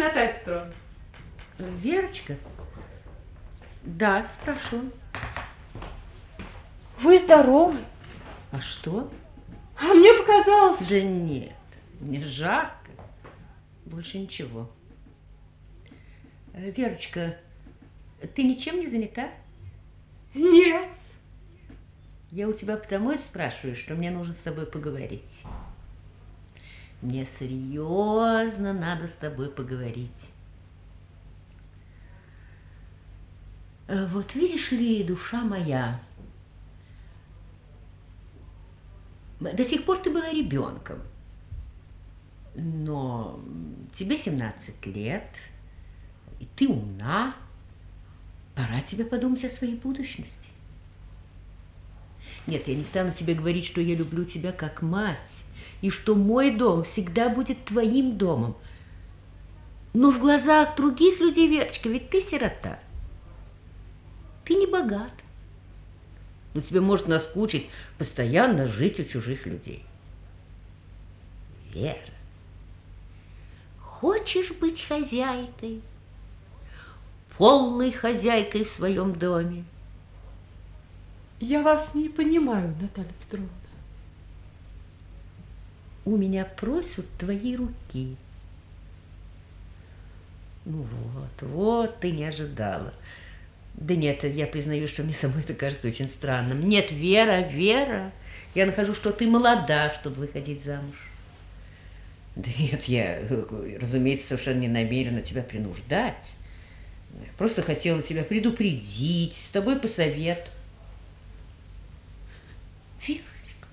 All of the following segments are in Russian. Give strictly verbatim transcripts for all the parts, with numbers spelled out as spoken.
Наталья Петровна. Верочка? Да, спрошу. Вы здоровы? А что? А мне показалось... Да нет, мне жарко. Больше ничего. Верочка, ты ничем не занята? Нет. Я у тебя потому и спрашиваю, что мне нужно с тобой поговорить. Мне серьезно надо с тобой поговорить. Вот видишь ли, душа моя, до сих пор ты была ребенком, но тебе семнадцать лет, и ты умна, пора тебе подумать о своей будущности. Нет, я не стану тебе говорить, что я люблю тебя как мать, и что мой дом всегда будет твоим домом. Но в глазах других людей, Верочка, ведь ты сирота. Ты не богат. Но тебе может наскучить постоянно жить у чужих людей. Вера, хочешь быть хозяйкой, полной хозяйкой в своем доме? Я вас не понимаю, Наталья Петровна. У меня просят твои руки. Ну вот, вот ты не ожидала. Да нет, я признаю, что мне самой это кажется очень странным. Нет, Вера, Вера, я нахожу, что ты молода, чтобы выходить замуж. Да нет, я, разумеется, совершенно не намерена тебя принуждать. Я просто хотела тебя предупредить, с тобой посоветовать. Верочка,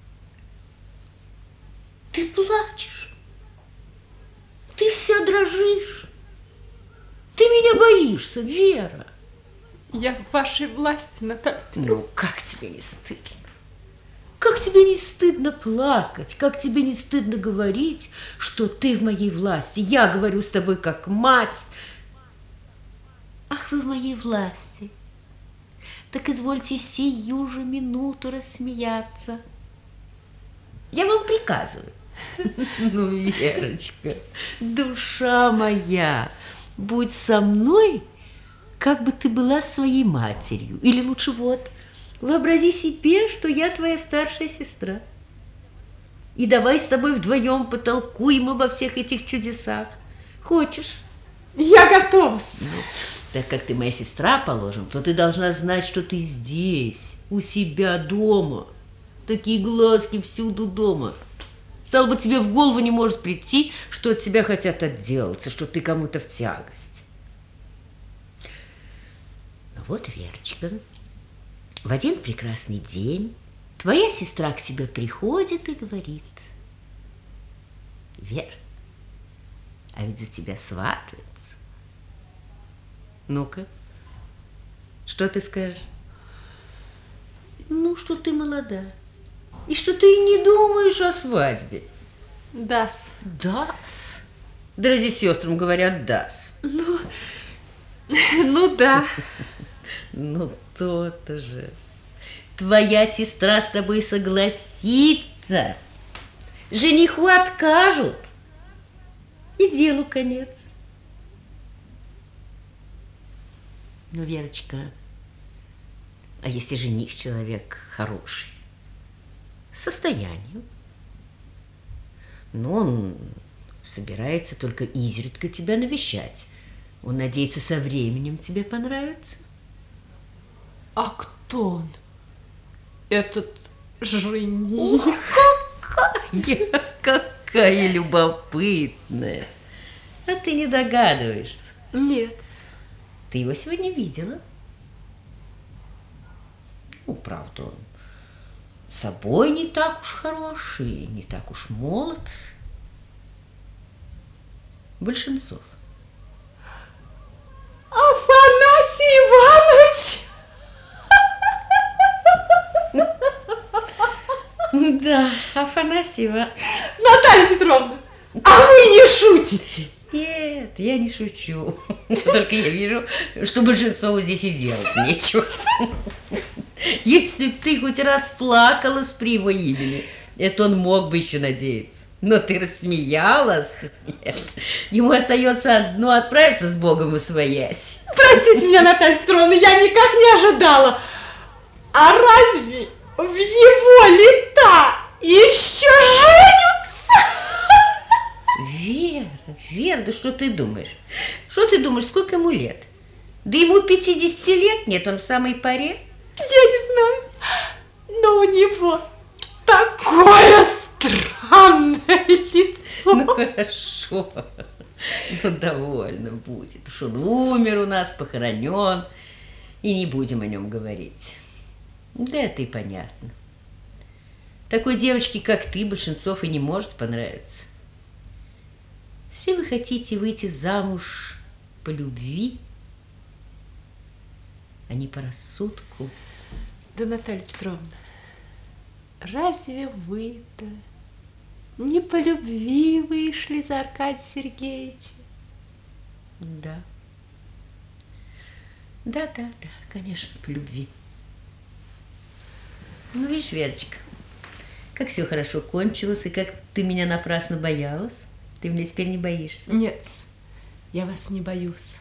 ты плачешь, ты вся дрожишь, ты меня боишься, Вера. Я в вашей власти, Наталья Петровна. Ну, как тебе не стыдно? Как тебе не стыдно плакать? Как тебе не стыдно говорить, что ты в моей власти? Я говорю с тобой как мать. Ах, вы в моей власти. Так извольте сию же минуту рассмеяться. Я вам приказываю. Ну, Верочка, душа моя, будь со мной, как бы ты была своей матерью. Или лучше вот, вообрази себе, что я твоя старшая сестра. И давай с тобой вдвоем потолкуем обо всех этих чудесах. Хочешь? Я готова. Ну, так как ты моя сестра, положим, то ты должна знать, что ты здесь, у себя дома. Такие глазки всюду дома. Стало бы, тебе в голову не может прийти, что от тебя хотят отделаться, что ты кому-то в тягость. Вот, Верочка, в один прекрасный день твоя сестра к тебе приходит и говорит: Вер, а ведь за тебя сватаются. Ну-ка, что ты скажешь? Ну, что ты молода, и что ты не думаешь о свадьбе. Да-с. Да-с. Да разве сестрам говорят да-с? Ну, ну да. Ну, то-то же. Твоя сестра с тобой согласится. Жениху откажут. И делу конец. Ну, Верочка, а если жених человек хороший, с состоянием, но он собирается только изредка тебя навещать. Он надеется, со временем тебе понравится. А кто он, этот жених? Какая, какая любопытная. А ты не догадываешься? Нет. Ты его сегодня видела? Ну, правда, он собой не так уж хороший, не так уж молод. Большинцов. Афанасий Иванович! Да, Афанасьева. Наталья Петровна, а вы не шутите? Нет, я не шучу. Только я вижу, что Большинцову здесь и делать нечего. Если б ты хоть раз плакала с при его имени, это он мог бы еще надеяться. Но ты рассмеялась. Нет. Ему остается одно — отправиться с Богом усвоясь. Простите меня, Наталья Петровна, я никак не ожидала. А разве в его лета еще женятся? Вера, Вера, да что ты думаешь? Что ты думаешь, сколько ему лет? Да ему пятидесяти лет нет, он в самой паре. Я не знаю, но у него такое странное лицо. Ну хорошо, ну довольно будет. Уж он умер у нас, похоронен, и не будем о нем говорить. Да это и понятно. Такой девочке, как ты, Большинцов и не может понравиться. Все вы хотите выйти замуж по любви, а не по рассудку. Да, Наталья Петровна, разве вы-то не по любви вышли за Аркадия Сергеевича? Да. Да, да, да, конечно, по любви. Ну, видишь, Верочка, как все хорошо кончилось, и как ты меня напрасно боялась. Ты меня теперь не боишься? Нет, я вас не боюсь.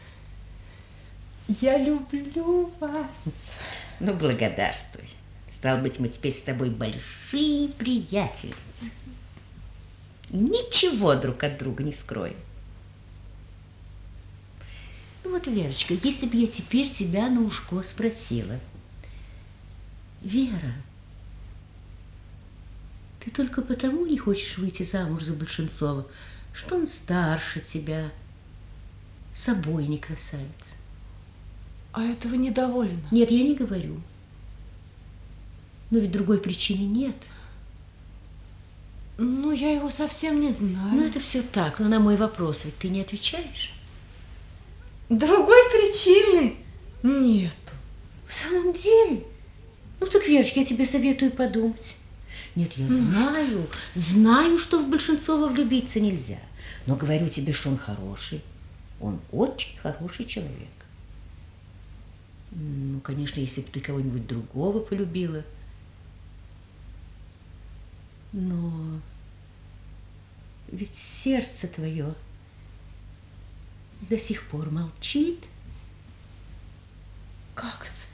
Я люблю вас. Ну, благодарствуй. Стало быть, мы теперь с тобой большие приятельницы. И ничего друг от друга не скроем. Ну вот, Верочка, если бы я теперь тебя на ушко спросила: Вера, ты только потому не хочешь выйти замуж за Большинцова, что он старше тебя, собой не красавец? А этого недовольна? Нет, я не говорю. Но ведь другой причины нет. Ну, я его совсем не знаю. Ну, это все так, но на мой вопрос ведь ты не отвечаешь. Другой причины нету. В самом деле? Ну, так, Верочка, я тебе советую подумать. Нет, я знаю, знаю, что в Большинцова влюбиться нельзя. Но говорю тебе, что он хороший. Он очень хороший человек. Ну, конечно, если бы ты кого-нибудь другого полюбила. Но ведь сердце твое до сих пор молчит. Как-с?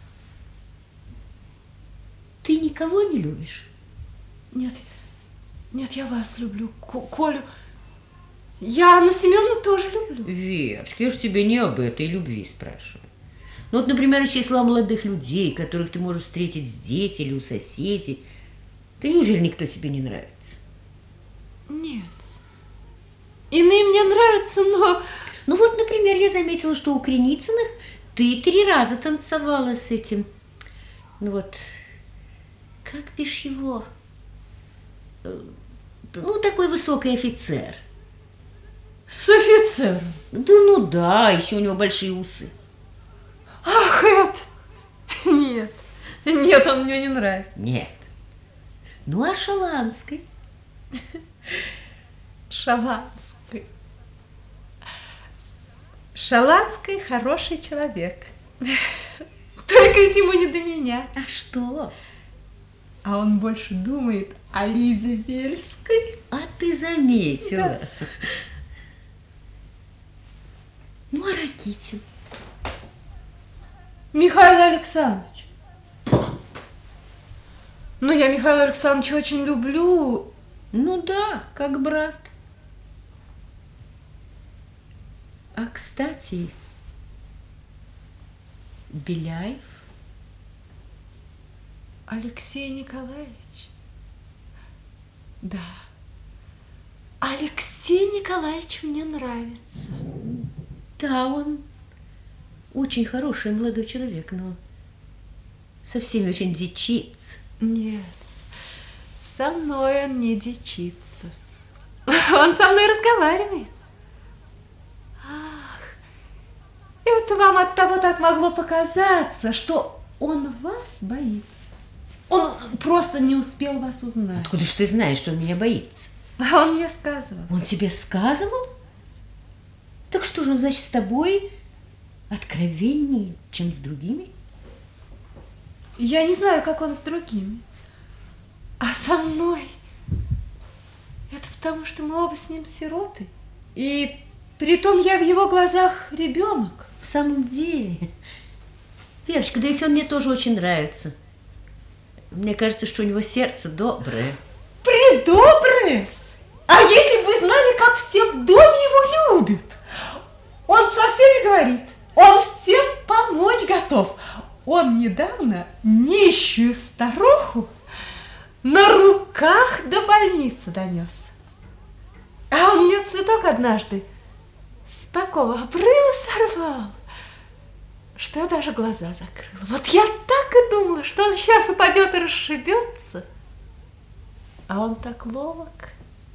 Ты никого не любишь? Нет, нет, я вас люблю, Колю. Я Анну Семеновну тоже люблю. Верочка, я же тебя не об этой любви спрашиваю. Ну вот, например, из числа молодых людей, которых ты можешь встретить здесь или у соседей. Ты неужели никто тебе не нравится? Нет. Иные мне нравятся, но... Ну вот, например, я заметила, что у Креницыных ты три раза танцевала с этим. Ну вот, как бишь его? Ну, такой высокий офицер. С офицером? Да ну да, еще у него большие усы. Ах, это... Нет, нет, он мне не нравится. Нет. Ну, а Шаланской? Шаланской. Шаланской хороший человек. Только ведь ему не до меня. А что? А он больше думает о Лизе Бельской. А ты заметила? Да. Ну, а Ракитин? Михаил Александрович. Ну, я Михаила Александровича очень люблю. Ну да, как брат. А, кстати, Беляев? Алексей Николаевич. Да. Алексей Николаевич мне нравится. Да, он очень хороший молодой человек, но со всеми очень дичится. Нет, со мной он не дичится. Он со мной разговаривает. Ах, это вам от того так могло показаться, что он вас боится. Он просто не успел вас узнать. Откуда ж ты знаешь, что он меня боится? А он мне сказывал. Он тебе сказывал? Так что же он, значит, с тобой откровеннее, чем с другими? Я не знаю, как он с другими. А со мной это в Потому что мы оба с ним сироты. И притом я в его глазах ребенок. В самом деле, Верочка, да ведь он мне тоже очень нравится. Мне кажется, что у него сердце доброе. Предоброе? А если бы вы знали, как все в доме его любят? Он со всеми говорит, он всем помочь готов. Он недавно нищую старуху на руках до больницы донес. А он мне цветок однажды с такого обрыва сорвал, что я даже глаза закрыла. Вот я так и думала, что он сейчас упадет и расшибется. А он так ловок.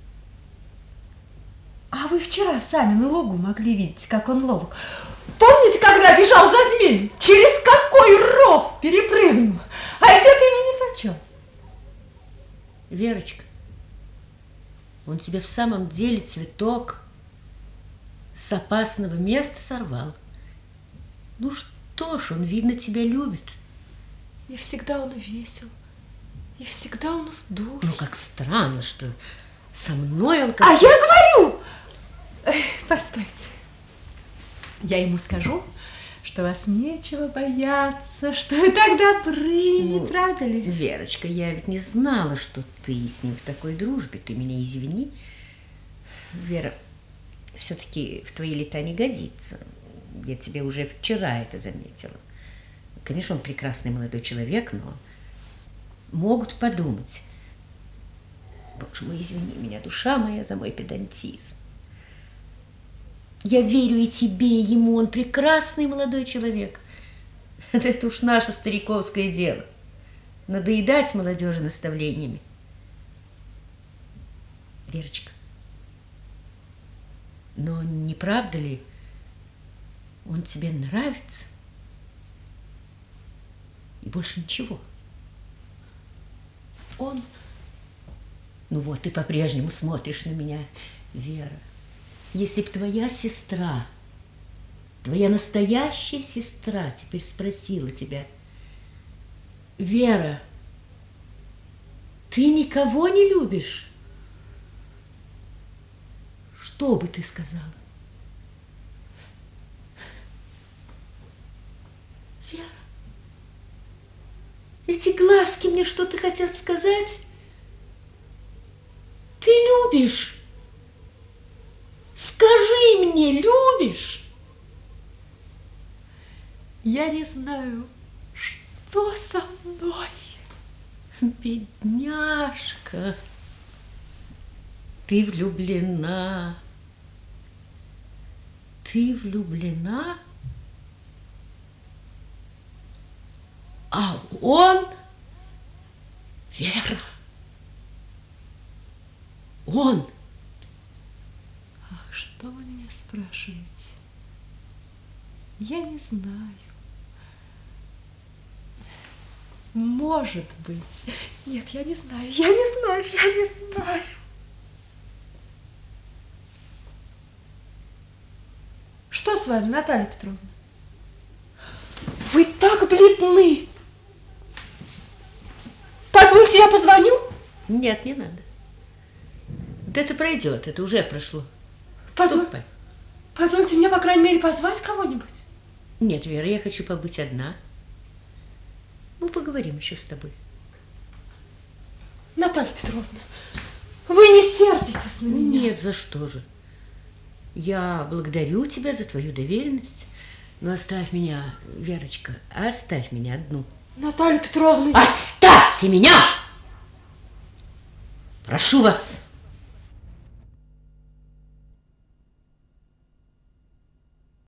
А вы вчера сами на лугу могли видеть, как он ловок. Помните, когда бежал за змеем? Через какой ров перепрыгнул? А ведь это ему нипочем. Верочка, он тебе в самом деле цветок с опасного места сорвал. Ну что ж, он, видно, тебя любит. И всегда он весел, и всегда он в духе. Ну, как странно, что со мной он... Как... А я говорю! Постойте. Я ему скажу, что вас нечего бояться, что вы так добры, ну, не правда ли? Верочка, я ведь не знала, что ты с ним в такой дружбе. Ты меня извини. Вера, все-таки в твои лета не годится. Я тебе уже вчера это заметила. Конечно, он прекрасный молодой человек, но могут подумать. Боже мой, извини меня, душа моя, за мой педантизм. Я верю и тебе, и ему, он прекрасный молодой человек. Это уж наше стариковское дело. Надоедать молодежи наставлениями. Верочка, но не правда ли, он тебе нравится? И больше ничего. Он... Ну вот, ты по-прежнему смотришь на меня, Вера. Если б твоя сестра, твоя настоящая сестра теперь спросила тебя: Вера, ты никого не любишь? Что бы ты сказала? Вера, эти глазки мне что-то хотят сказать. Ты любишь? Скажи мне, любишь? Я не знаю, что со мной. Бедняжка, ты влюблена. Ты влюблена? А он, Вера, он. Что вы меня спрашиваете? Я не знаю. Может быть. Нет, я не знаю, я не знаю, я не знаю. Что с вами, Наталья Петровна? Вы так бледны. Позвольте, я позвоню? Нет, не надо. Да это пройдет, это уже прошло. Позволь, позвольте мне, по крайней мере, позвать кого-нибудь. Нет, Вера, я хочу побыть одна. Мы поговорим еще с тобой. Наталья Петровна, вы не сердитесь на меня? Нет, за что же? Я благодарю тебя за твою доверенность, но оставь меня, Верочка, оставь меня одну. Наталья Петровна... Оставьте меня! Прошу вас!